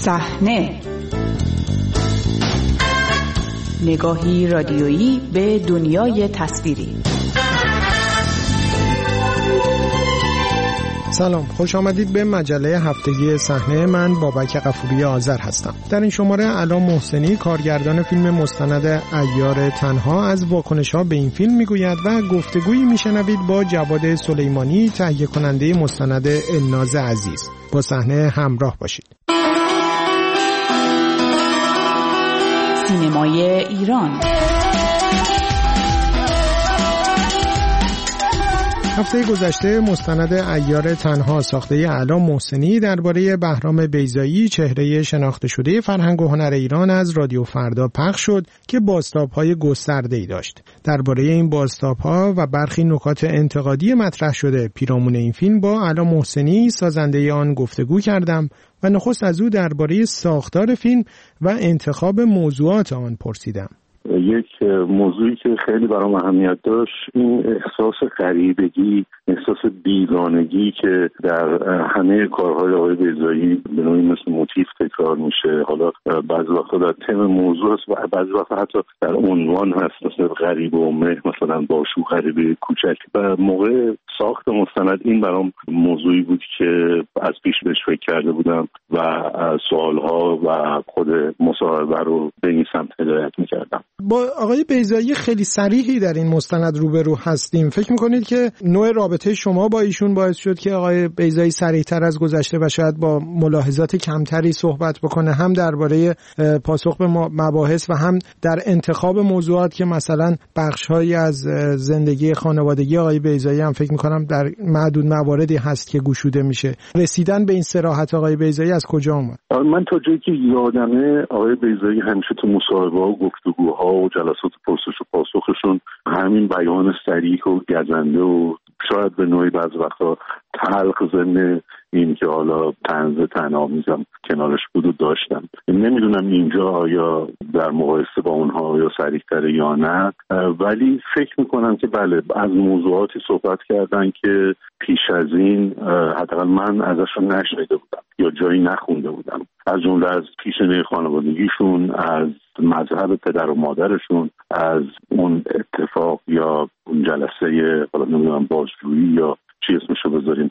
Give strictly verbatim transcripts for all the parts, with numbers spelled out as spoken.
صحنه، نگاهی رادیویی به دنیای تصویری. سلام، خوش آمدید به مجله هفتگی صحنه. من بابک غفوری آذر هستم. در این شماره علا محسنی، کارگردان فیلم مستند عیار تنها، از واکنش‌ها به این فیلم میگوید و گفتگویی میشنوید با جواد سلیمانی، تهیه کننده مستند الناز عزیز. با صحنه همراه باشید. سینمای ایران. هفته گذشته مستند عیار تنها ساخته علا محسنی درباره بهرام بیضایی، چهره شناخته شده فرهنگ و هنر ایران، از رادیو فردا پخش شد که بازتاب‌های گسترده‌ای داشت. درباره این بازتاب‌ها و برخی نکات انتقادی مطرح شده پیرامون این فیلم با علا محسنی، سازنده آن، گفتگو کردم و نخست از او درباره ساختار فیلم و انتخاب موضوعات آن پرسیدم. یک موضوعی که خیلی برام اهمیت داشت این احساس غریبگی، احساس بیگانگی که در همه کارهای آقای بیضایی به نوعی مثل موتیف تکرار میشه. حالا بعضی وقتا در تم موضوع هست و بعضی وقتا حتی در عنوان هست، مثل غریب و مه، مثلا باشو غریبه کوچک. و موقع ساخت مستند این برام موضوعی بود که از پیش بهش فکر کرده بودم و سوالها و خود مصاحبه رو به این سمت هدایت میکردم. با آقای بیضایی خیلی صریحی در این مستند روبرو هستیم. فکر میکنید که نوع رابطه شما با ایشون باعث شد که آقای بیضایی صریح‌تر از گذشته و شاید با ملاحظات کمتری صحبت بکنه، هم درباره پاسخ به مباحث و هم در انتخاب موضوعات که مثلا بخش‌هایی از زندگی خانوادگی آقای بیضایی هم فکر میکنم در معدود مواردی هست که گشوده میشه. رسیدن به این صراحت آقای بیضایی از کجا اومد؟ من تا جایی که یادمه آقای بیضایی همیشه تو مصاحبه‌ها و گفتگوها و جلسات پرسش و پاسخشون همین بیان صریح و گزنده و شاید به نوعی بعض وقتا تلخ ضمن این که حالا طنز طنامیزم کنارش بود و داشتن. نمیدونم اینجا آیا در مقایسه با اونها یا صریح‌تره یا نه، ولی فکر میکنم که بله، از موضوعاتی صحبت کردن که پیش از این حداقل من ازشون نشنیده بودم یا جایی نخونده بودم، از جمله از پیشینه خانوادگیشون، از مذهب پدر و مادرشون، از اون اتفاق یا اون جلسه حالا نمیدونم بازجویی یا چی اسمشو بذاریم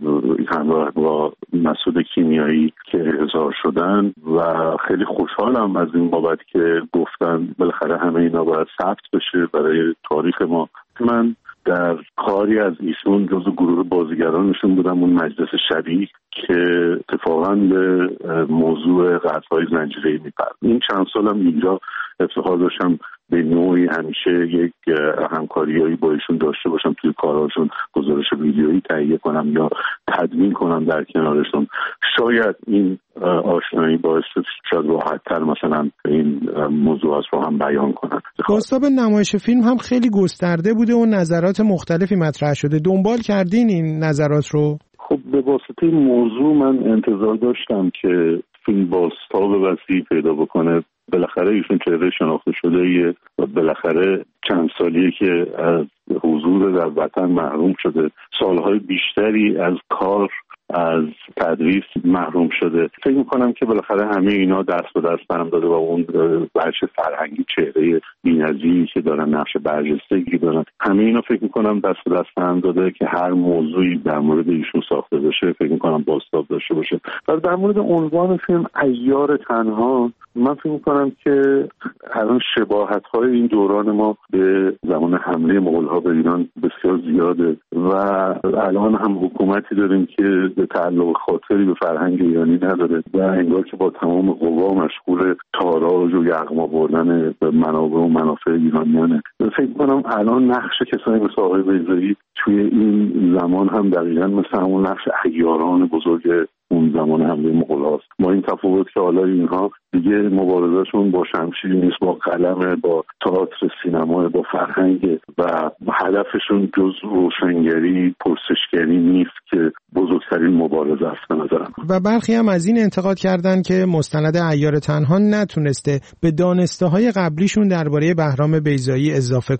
همراه با مسعود کیمیایی که احضار شدن. و خیلی خوشحالم از این بابت که گفتن بالاخره همه اینا باید ثبت بشه برای تاریخ ما. من در کاری از ایشون جزو گروه بازیگرانشون بودم، اون مجلس شبیه که اتفاقاً به موضوع قتل‌های زنجیره‌ای می‌پرد. این چند سالم اینجا افتخار داشتم به نوعی همیشه یک همکاریایی با ایشون داشته باشم، توی کارهاشون گزارش ویدیویی تهیه کنم یا تدوین کنم در کنارشون. شاید این آشنایی باعث شد شاید راحت‌تر مثلا این موضوعات رو هم بیان کنم. بازتاب نمایش فیلم هم خیلی گسترده بوده و نظرات مختلفی مطرح شده. دنبال کردین این نظرات رو؟ خب به واسطه موضوع من انتظار داشتم که فیلم بازتاب وسیعی پیدا بکنه. بالاخره ایشون چهره شناخته شده و بالاخره چند سالیه که از حضور در وطن محروم شده، سالهای بیشتری از کار، از تدریس محروم شده. فکر میکنم که بالاخره همه اینا دست به دست هم داده و اون بخش فرهنگی، چهره بی‌نظیری که دارن، نقش برجستگی دارن، همه اینا فکر میکنم دست به دست هم داده که هر موضوعی در مورد ایشون ساخته بشه فکر میکنم بازتاب داشته باشه. و در مورد عنوان فیلم عیار تنها، من فکر میکنم که الان شباهت‌های این دوران ما به زمان حمله مغول‌ها به ایران بسیار زیاده و الان هم حکومتی داریم که به تعلق خاطری به فرهنگ ایرانی نداره و انگار که با تمام قوا مشغول تاراج و یغما بردن به منابع و منافع ایرانیانه. فکر میکنم الان نقش کسانی مثل آقای بیضایی توی این زمان هم دقیقاً مثل همون نقش عیاران بزرگ اون زمان حمله مغول‌هاست. ما این تفاوت که حالا اینها دیگه مبارزهشون با شمشیر نیست، با قلم، با تئاتر، سینما، با فرهنگ و هدفشون جز روشنگری، پرسشگری نیست که بزرگترین مبارزه است به نظرم. و برخی هم از این انتقاد کردن که مستند عیار تنها نتونسته به دانسته‌های قبلیشون درباره بهرام بیضایی اضافه کنه.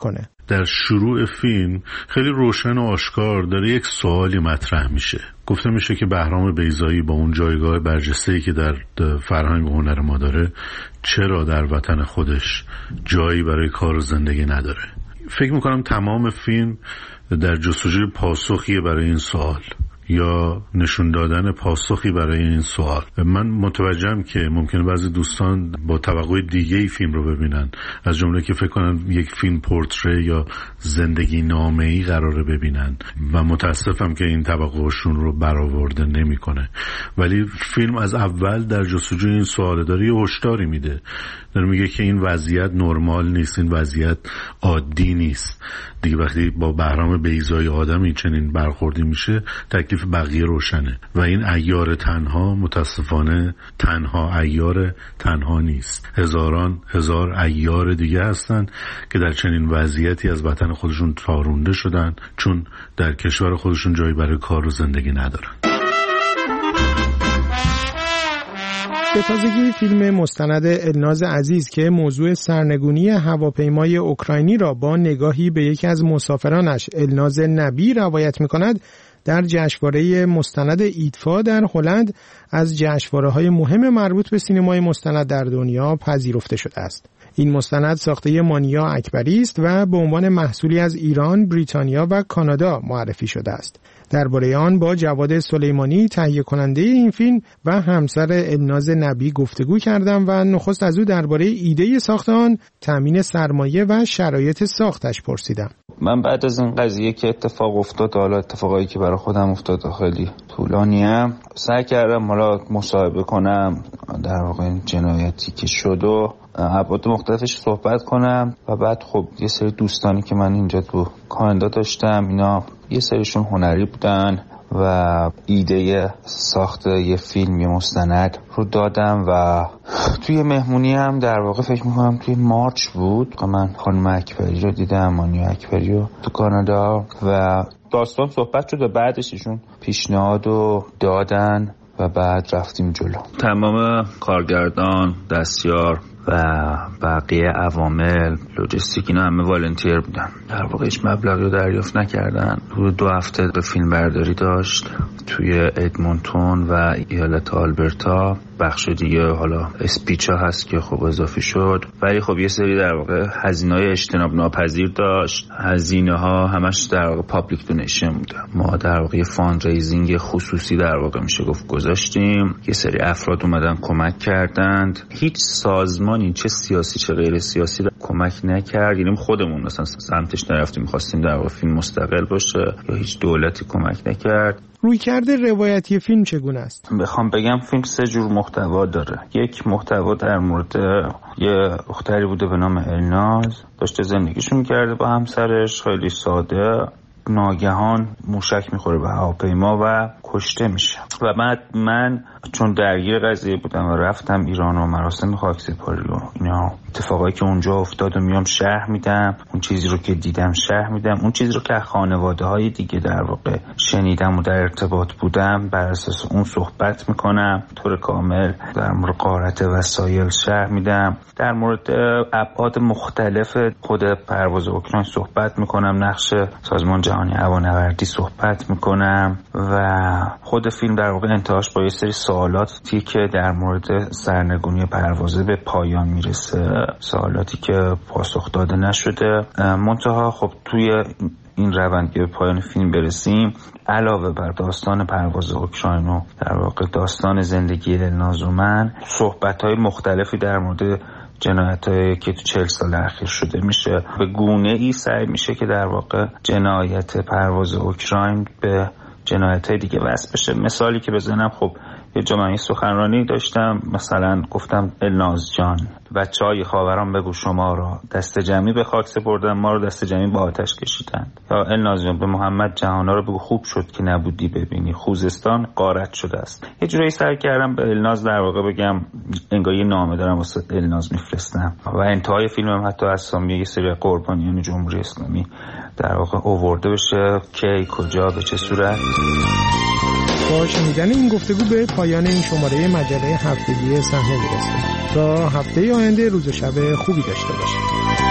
در شروع فیلم خیلی روشن و آشکار داره یک سوالی مطرح میشه. گفته میشه که بهرام بیضایی با اون جایگاه برجسته‌ای که در فرهنگ و هنر ما داره چرا در وطن خودش جایی برای کار و زندگی نداره. فکر میکنم تمام فیلم در جستجوی پاسخی برای این سوال یا نشون دادن پاسخی برای این سوال. من متوجهم که ممکنه بعضی دوستان با توقع دیگه ای فیلم رو ببینن، از جمله که فکر کنن یک فیلم پورتره یا زندگی نامه‌ای قراره ببینن و متاسفم که این توقعشون رو برآورده نمیکنه. ولی فیلم از اول در جستجوی این سوال داره یه هشداری میده، داره میگه که این وضعیت نرمال نیست، این وضعیت عادی نیست دیگه. وقتی با بهرام بیضایی آدمی چنین برخوردی میشه تکلیف بقیه روشنه و این عیار تنها متاسفانه تنها عیار تنها نیست. هزاران هزار عیار دیگه هستن که در چنین وضعیتی از وطن خودشون تارونده شدن چون در کشور خودشون جایی برای کار و زندگی ندارن. به تازگی فیلم مستند الناز عزیز که موضوع سرنگونی هواپیمای اوکراینی را با نگاهی به یکی از مسافرانش الناز نبی روایت می‌کند، در جشنواره مستند ایدفا در هلند از جشنواره‌های مهم مربوط به سینمای مستند در دنیا پذیرفته شده است. این مستند ساخته مانیا اکبری است و به عنوان محصولی از ایران، بریتانیا و کانادا معرفی شده است. درباره آن با جواد سلیمانی تهیه کننده این فیلم و همسر الناز نبی گفتگو کردم و نخست از او درباره ایده ساخت آن، تامین سرمایه و شرایط ساختش پرسیدم. من بعد از این قضیه که اتفاق افتاد، حالا اتفاقایی که برای خودم افتاد خیلی طولانیه، سعی کردم حالا مصاحبه کنم در واقع این جنایتی که شد و ابعاد مختلفش صحبت کنم و بعد خب یه سری دوستانی که من اینجا تو کانادا داشتم، اینا یه سریشون هنری بودن و ایده ساخت یه فیلم، یه مستند رو دادم و توی مهمونی هم در واقع فکر میکنم توی مارچ بود که من خانم اکبری رو دیدم، مانیا اکبری رو تو کانادا و داستان صحبت شد و بعدش ایشون پیشنهاد رو دادن و بعد رفتیم جلو. تمام کارگردان، دستیار و بقیه عوامل لوجستیک اینا همه والنتیر بودن. در واقع هیچ مبلغی رو دریافت نکردن. تو دو هفته به فیلم برداری داشت توی ادمونتون و ایالت آلبرتا. بخش دیگه حالا اسپیچ ها هست که خب اضافی شد، ولی خب یه سری در واقع هزینه های اجتناب ناپذیر داشت. هزینه ها همش در واقع پابلیک دونیشن بوده. ما در واقع فاند ریزینگ خصوصی در واقع میشه گفت گذاشتیم. یه سری افراد اومدن کمک کردند. هیچ سازمانی چه سیاسی چه غیر سیاسی کمک نکرد. یعنی خودمون مثلا سمتش نرفتیم، می‌خواستیم در واقع فیلم مستقل باشه، یا هیچ دولتی کمک نکرد. رویکرد روایتی فیلم چگونه است؟ بخوام بگم فیلم سه جور محتوا داره. یک محتوا در مورد یه دختری بوده به نام الناز، داشته زندگیشو می‌کرده با همسرش، خیلی ساده. ناگهان موشک میخوره به هواپیما و کشته میشه و بعد من چون درگیر قضیه بودم و رفتم ایران و مراسم خاکسپاری و اینا اتفاقایی که اونجا افتاد و میام شرح میدم، اون چیزی رو که دیدم شرح میدم، اون چیزی رو که خانواده های دیگه در واقع شنیدم و در ارتباط بودم بر اساس اون صحبت میکنم. طور کامل در مورد غارت وسایل شرح میدم، در مورد ابعاد مختلف خود پرواز اوکراین صحبت میکنم، نقش سازمان جهانی هوانوردی صحبت میکنم و خود فیلم در واقع انتهاش با یه سری سوالاتی که در مورد سرنگونی پروازه به پایان میرسه، سوالاتی که پاسخ داده نشده. منتها خب توی این روند که به پایان فیلم برسیم، علاوه بر داستان پرواز اوکراین و در واقع داستان زندگی الناز و من، صحبت‌های مختلفی در مورد جنایتایی که تو چهل سال اخیر شده میشه. به گونه ای سعی میشه که در واقع جنایت پرواز اوکراین به جنایت‌های دیگه وصل بشه. مثالی که بزنم، خب یه جمعی سخنرانی داشتم، مثلا گفتم الناز جان، بچه‌های خاوران بگو شما را دست جمعی به خاک سپردن، ما رو دست جمعی با آتش کشیدند. یا الناز جان به محمد جهانا رو بگو خوب شد که نبودی ببینی خوزستان غارت شده است. یه جوری سعی کردم به الناز در واقع بگم انگار یه نامه دارم واسه الناز میفرستم و انتهای فیلمم حتی اسامی یه سری قربانیان جمهوری اسلامی در واقع آورده بشه، کی، کجا، به چه صورت. با شنیدن این گفتگو به پایان این شماره مجله هفتگی صحنه میرسیم. تا هفته آینده روز و شب خوبی داشته باشید.